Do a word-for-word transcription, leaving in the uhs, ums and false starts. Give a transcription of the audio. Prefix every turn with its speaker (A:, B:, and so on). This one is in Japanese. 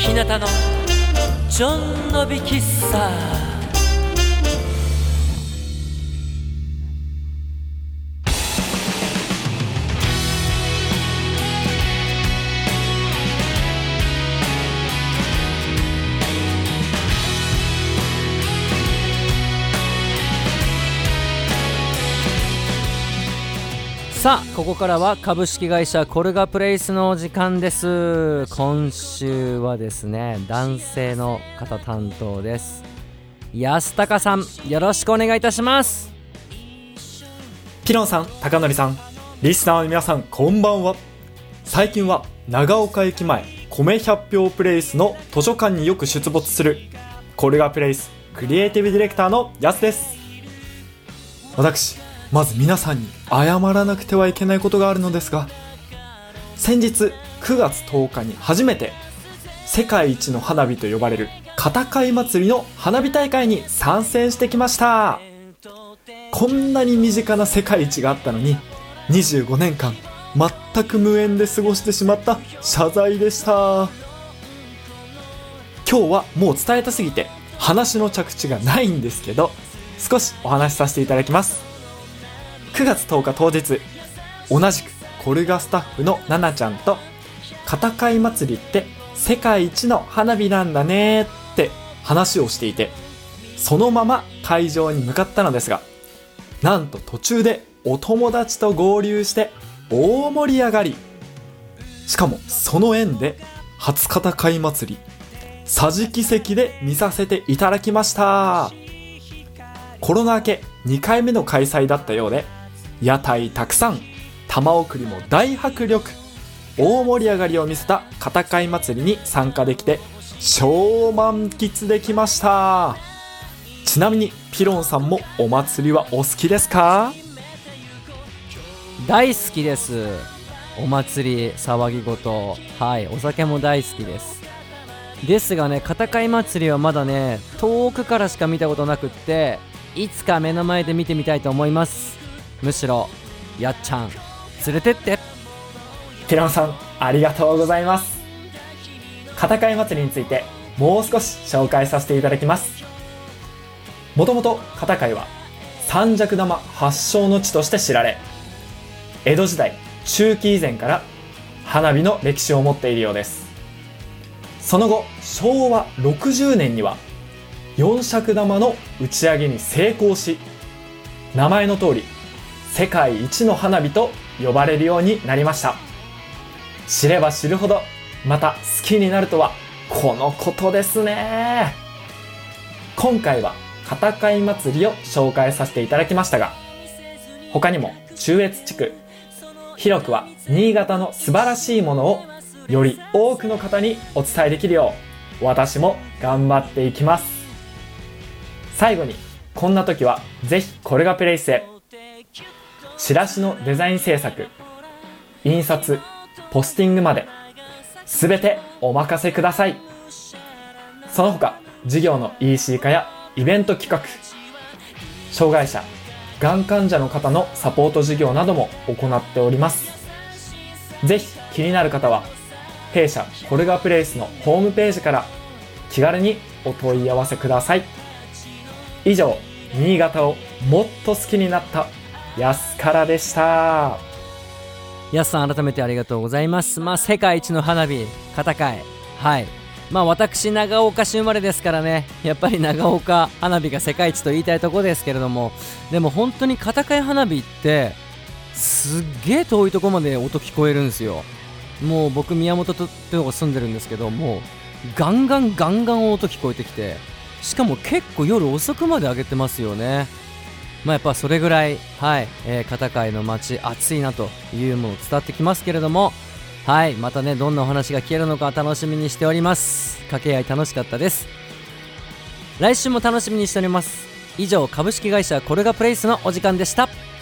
A: 日向のちょんのび喫茶。さあここからは株式会社コルガプレイスのお時間です。今週はですね、男性の方担当です。安高さん、よろしくお願いいたします。
B: ピロンさん、高則さん、リスナーの皆さん、こんばんは。最近は長岡駅前米ひゃっぴょうプレイスの図書館によく出没するコルガプレイスクリエイティブディレクターのやすです。私まず皆さんに謝らなくてはいけないことがあるのですが、先日くがつとおかに初めて世界一の花火と呼ばれる片貝祭りの花火大会に参戦してきました。こんなに身近な世界一があったのににじゅうごねんかん全く無縁で過ごしてしまった謝罪でした。今日はもう伝えたすぎて話の着地がないんですけど、少しお話しさせていただきます。くがつとおか当日、同じくコルガスタッフのナナちゃんと片貝祭りって世界一の花火なんだねって話をしていて、そのまま会場に向かったのですが、なんと途中でお友達と合流して大盛り上がり。しかもその縁で初片貝祭り桟敷席で見させていただきました。コロナ明けにかいめの開催だったようで、屋台たくさん、玉送りも大迫力、大盛り上がりを見せた片貝祭りに参加できて超満喫できました。ちなみにピロンさんもお祭りはお好きですか？
A: 大好きです。お祭り、騒ぎ事、はい、お酒も大好きです。ですがね、片貝祭りはまだね、遠くからしか見たことなくって、いつか目の前で見てみたいと思います。むしろやっちゃん連れてって。
B: ピロンさん、ありがとうございます。片貝祭りについてもう少し紹介させていただきます。もともと片貝は三尺玉発祥の地として知られ、江戸時代中期以前から花火の歴史を持っているようです。その後しょうわろくじゅうねんには四尺玉の打ち上げに成功し、名前の通り世界一の花火と呼ばれるようになりました。知れば知るほどまた好きになるとはこのことですね。今回は片貝祭りを紹介させていただきましたが、他にも中越地区、広くは新潟の素晴らしいものをより多くの方にお伝えできるよう、私も頑張っていきます。最後に、こんな時はぜひコルガプレイスへ。チラシのデザイン制作、印刷、ポスティングまで全てお任せください。その他事業の イーシー 化やイベント企画、障害者、がん患者の方のサポート事業なども行っております。ぜひ気になる方は弊社コルガプレイスのホームページから気軽にお問い合わせください。以上、新潟をもっと好きになった安からでした。
A: 安さん、改めてありがとうございます。まあ世界一の花火片貝、はい、まあ私長岡市生まれですからね、やっぱり長岡花火が世界一と言いたいところですけれども、でも本当に片貝花火ってすっげえ遠いところまで音聞こえるんですよ。もう僕宮本ってとこ住んでるんですけど、もうガンガンガンガン音聞こえてきて、しかも結構夜遅くまで上げてますよね。まあやっぱそれぐらい、はい、えー、片貝の街暑いなというもの伝わってきますけれども、はい、またね、どんなお話が聞けるのか楽しみにしております。掛け合い楽しかったです。来週も楽しみにしております。以上、株式会社コルガプレイスのお時間でした。